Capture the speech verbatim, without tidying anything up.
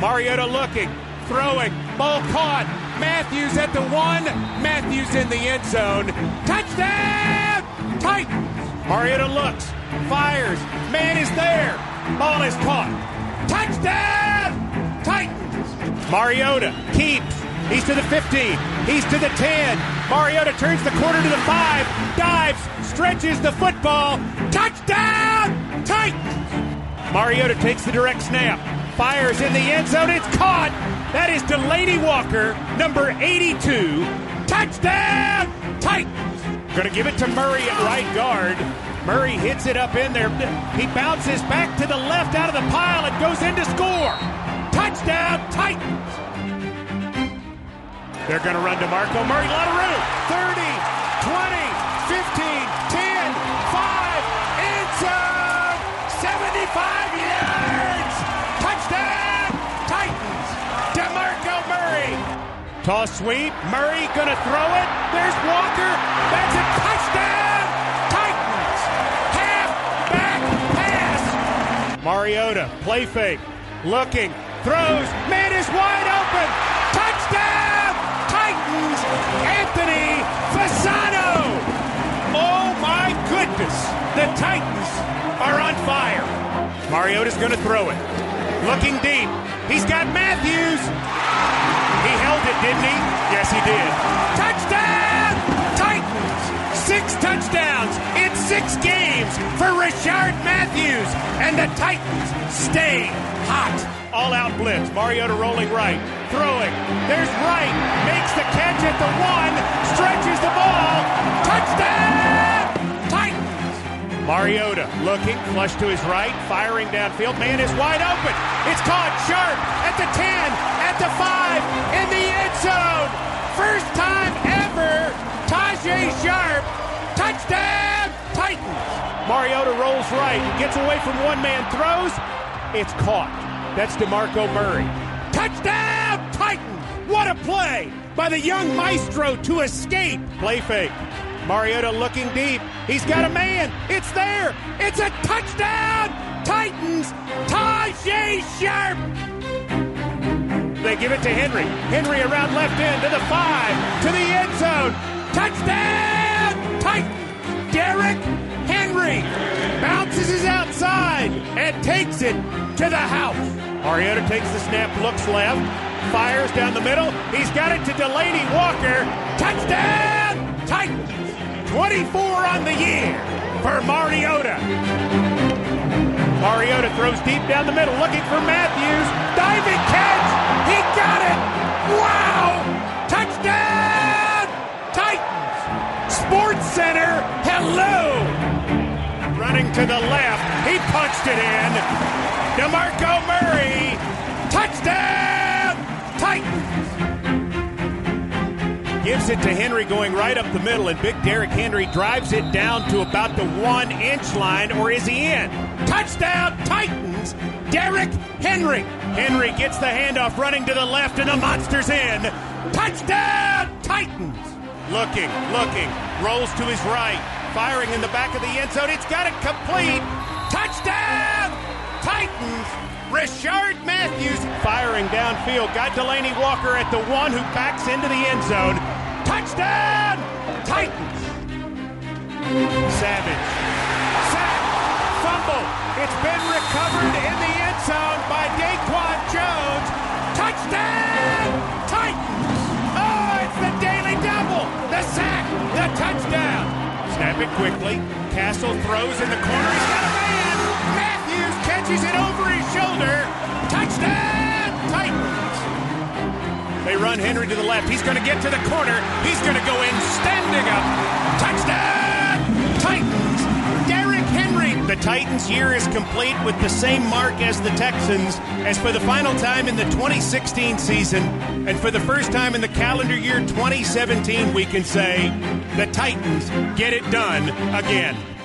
Mariota looking, throwing, ball caught. Matthews at the one. Matthews in the end zone. Touchdown! Titans. Mariota looks, fires. Man is there. Ball is caught. Touchdown! Titans. Mariota keeps. He's to the fifteen. He's to the ten. Mariota turns the corner to the five. Dives. Stretches the football. Touchdown! Titans. Mariota takes the direct snap. Fires in the end zone. It's caught. That is Delaney Walker, number eighty-two. Touchdown! Titans. Going to give it to Murray at right guard. Murray hits it up in there. He bounces back to the left out of the pile and goes in to score. Touchdown, Titans. They're going to run to Marco Murray. A lot of room. thirty, twenty, fifteen, ten, five, end zone. seventy-five yards. Touchdown, Titans. DeMarco Murray. Toss sweep. Murray going to throw it. There's Walker. That's a touchdown. Titans. Half-back pass. Mariota, play fake. Looking. Throws. Man is wide open. Touchdown. Titans. Anthony Fasano. Oh, my goodness. The Titans are on fire. Mariota's going to throw it. Looking deep. He's got Matthews. He held it, didn't he? Yes, he did. Touchdown! Titans! Six touchdowns in six games for Rishard Matthews. And the Titans stay hot. All-out blitz. Mariota rolling right. Throwing. There's Wright. Makes the catch at the one. Stretches the ball. Touchdown! Titans! Mariota looking. Flush to his right. Firing downfield. Man is wide open. It's caught. Sharp at the ten. At the five. In the end zone. First time ever. Tajay Sharp. Touchdown! Titans! Mariota rolls right. Gets away from one man. Throws. It's caught. That's DeMarco Murray. Touchdown, Titans! What a play by the young maestro to escape. Play fake. Mariota looking deep. He's got a man. It's there. It's a touchdown, Titans. Tajay Sharp. They give it to Henry. Henry around left end to the five, to the end zone. Touchdown, Titans. Derrick Henry bounces his outside and takes it to the house. Mariota takes the snap, looks left, fires down the middle. He's got it to Delaney Walker. Touchdown, Titans. twenty-four on the year for Mariota. Mariota throws deep down the middle, looking for Matthews. Diving catch. He got it. Wow. Touchdown, Titans. Sports Center, hello. Running to the left. He punched it in. DeMarco Murray. Touchdown, Titans. Gives it to Henry going right up the middle, and big Derrick Henry drives it down to about the one-inch line, or is he in? Touchdown, Titans. Derrick Henry. Henry gets the handoff running to the left, and the monster's in. Touchdown, Titans. Looking, looking, rolls to his right, firing in the back of the end zone. It's got it complete. Touchdown, Titans. Rishard Matthews firing downfield. Got Delaney Walker at the one, who backs into the end zone. Touchdown, Titans. Savage. Sack. Fumble. It's been recovered in the end zone by Daquan Jones. Touchdown, Titans. Oh, it's the daily double. The sack. The touchdown. Snap it quickly. Castle throws in the corner. He's got a man. Matthews catches it over his shoulder. Touchdown, Titans. They run Henry to the left. He's going to get to the corner. He's going to go in standing up. Touchdown, Titans. Derrick Henry. The Titans' year is complete with the same mark as the Texans, as for the final time in the twenty sixteen season, and for the first time in the calendar year twenty seventeen, we can say the Titans get it done again.